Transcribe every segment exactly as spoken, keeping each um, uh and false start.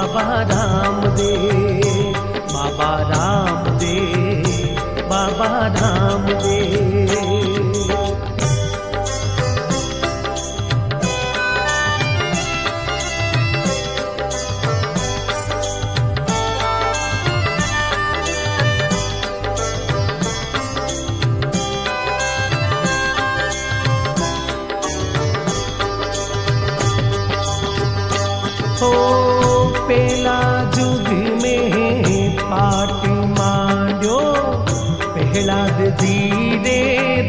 बाबा रामदेव, बाबा रामदेव, बाबा रामदेव। हो पेला जुग में पाट मांड्यो प्रहलाद जी रे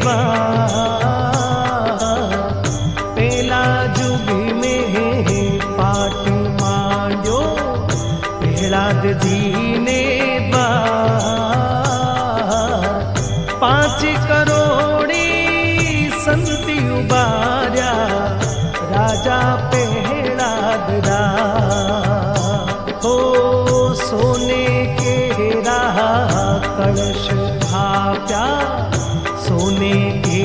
द्वार। पेला जुग में पाट मांड्यो प्रहलाद जी ने द्वार। पांच करोड़ी संति उबार्या राजा प्रहलाद रा। हो सोने के रहा कलश भाप्या सोने के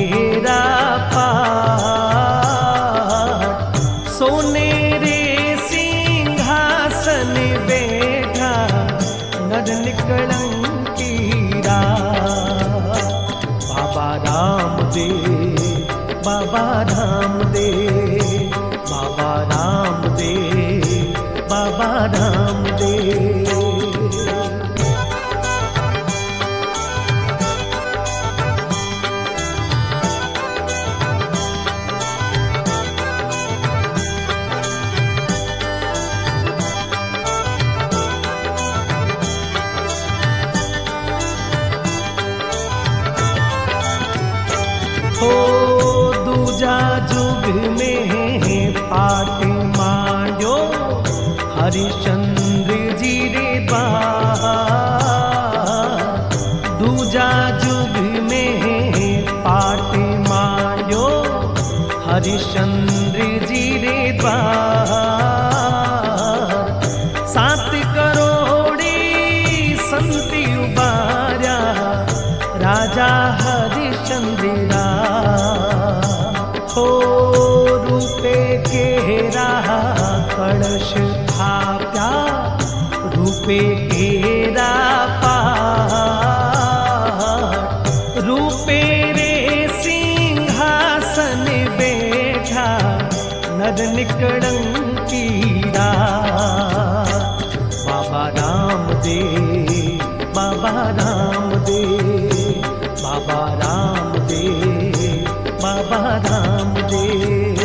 पाट। सोने रे सिंहासन बैठा नर निकलंकी रात। बाबा रामदेव, बाबा रामदेव, बाबा रामदेव, बाबा रामदेव। हो दूजा जुग में पाट मांड्यो हरिश्चंद्र जी रे द्वार। दूजा जुग में पाट मांड्यो हरिश्चंद्र जी रे द्वार। सात करोड़ी संति उबार्या राजा हरिश्चंद्र रा। हो रूपे के रहा कलश भाप्या रूपे के पाट। रूपे रे सिंहासन बैठा नर निकलंकी रात। बाबा रामदेव, बाबा रामदेव, बाबा रामदेव, बाबा रामदेव।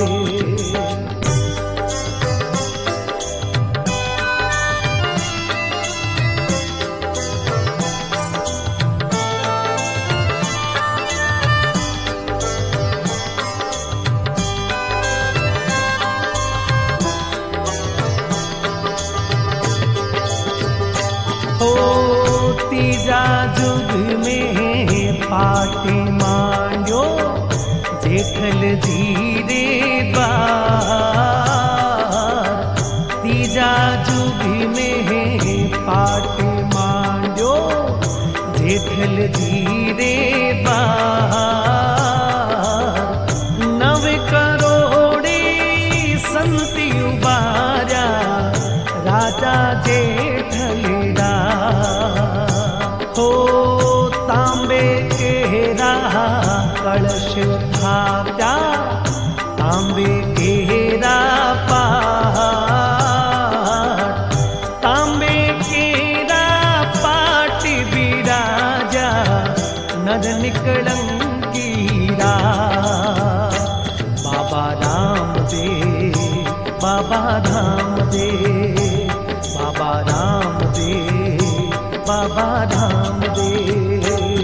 हो तीजा जुग में पाट मांड्यो जेठल जी रे द्वार। तीजा जुग में पाट मांड्यो जेठल जी रे द्वार। नव करोड़ी संति उबार्या राजा जेठल रा। हो तांबे के रहा कलश भाप्या तांबे के पाट। तांबे के पाट बिराजा नर निकलंकी रात। बाबा रामदेव, बाबा रामदेव, बाबा रामदेव, बाबा रामदेव।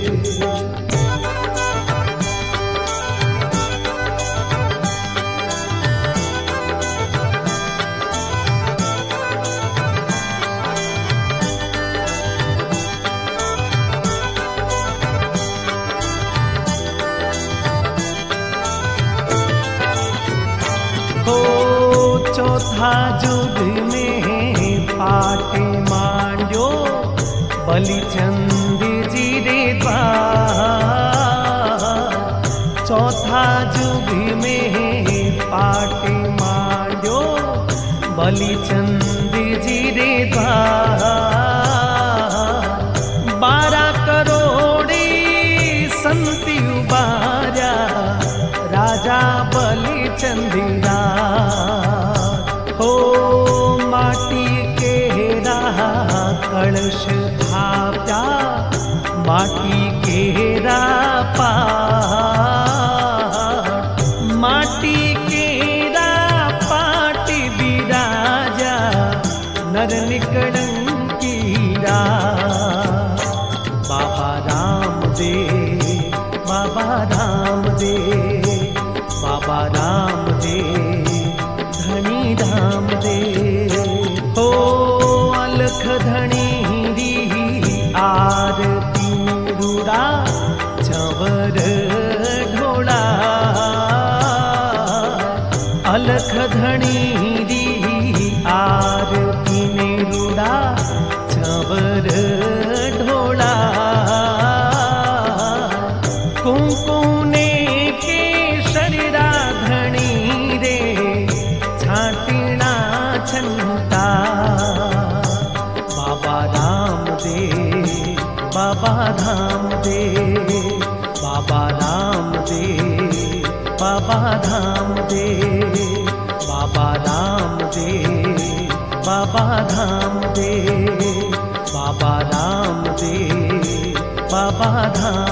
हो चौथा जुग में पाट मांड्यो बलिचंद जी रे द्वार। चौथा जुग में पाट मांड्यो बलिचंद जी रे द्वार, बारा करोड़ी संती उबार्या राजा बलिचंदीरा। हो माटी केरा कलश थाप्या, माटी केरा पाट, माटी केरा पाट बिराजा नर निकलंकीरा। बाबा रामदेव, बाबा रामदेव, बाबा रामदेव, धनी रामदेव। हो अलख धनी री आरती रूड़ा चवर ढोला, अलख धनी री आरती रूड़ा चवर ढोला। कुंकुने के शरीरा धनी रे छाटिना छंता। बाबा रामदेव, बाबा रामदेव, बाबा रामदेव, बाबा रामदेव, बाबा रामदेव, बाबा रामदेव, बाबा रामदेव, बाबा राम।